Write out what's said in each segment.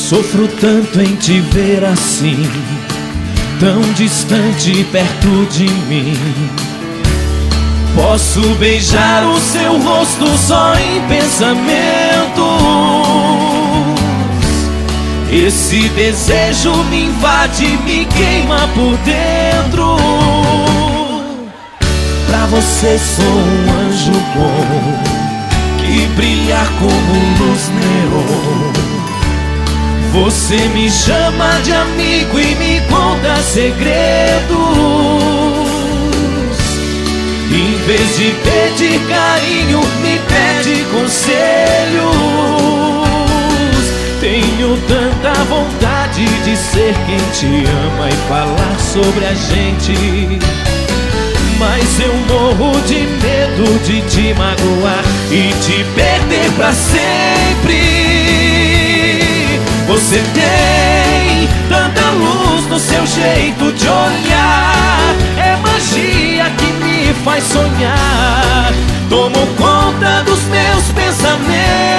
Sofro tanto em te ver assim, tão distante perto de mim. Posso beijar o seu rosto só em pensamentos. Esse desejo me invade, me queima por dentro. Pra você sou um anjo bom, que brilha como luz neon. Você me chama de amigo e me conta segredos. Em vez de pedir carinho, me pede conselhos. Tenho tanta vontade de ser quem te ama e falar sobre a gente, mas eu morro de medo de te magoar e te perder pra sempre. Você tem tanta luz no seu jeito de olhar, é magia que me faz sonhar. Tomo conta dos meus pensamentos.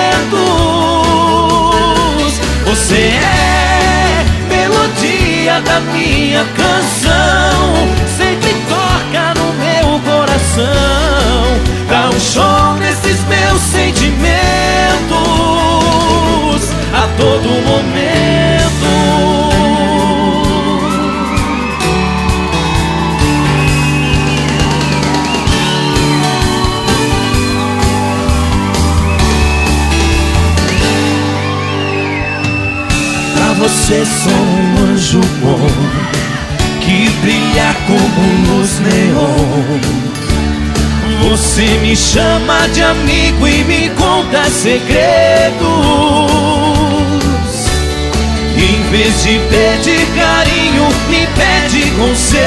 Você é melodia da minha canção, sempre toca no meu coração. Dá um show nesses meus sentimentos a todo momento. Pra você sou um anjo bom, que brilha como luz neon. Você me chama de amigo e me conta segredos. Em vez de pedir carinho, me pede conselhos.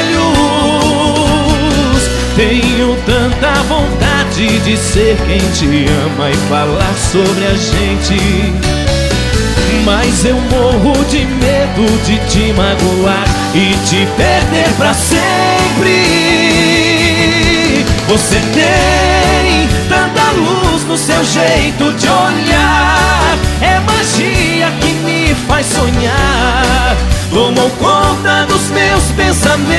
Tenho tanta vontade de ser quem te ama e falar sobre a gente, mas eu morro de medo de te magoar e te perder pra sempre. Você tem tanta luz no seu jeito de olhar, é magia que me faz sonhar. Tomou conta dos meus pensamentos.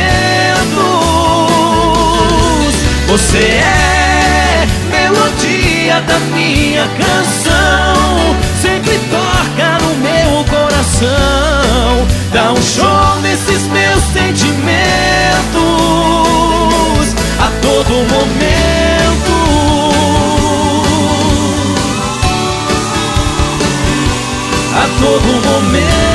Você é melodia da minha canção, sempre toca no meu coração. Dá um show nesses meus sentimentos a todo momento. A todo momento.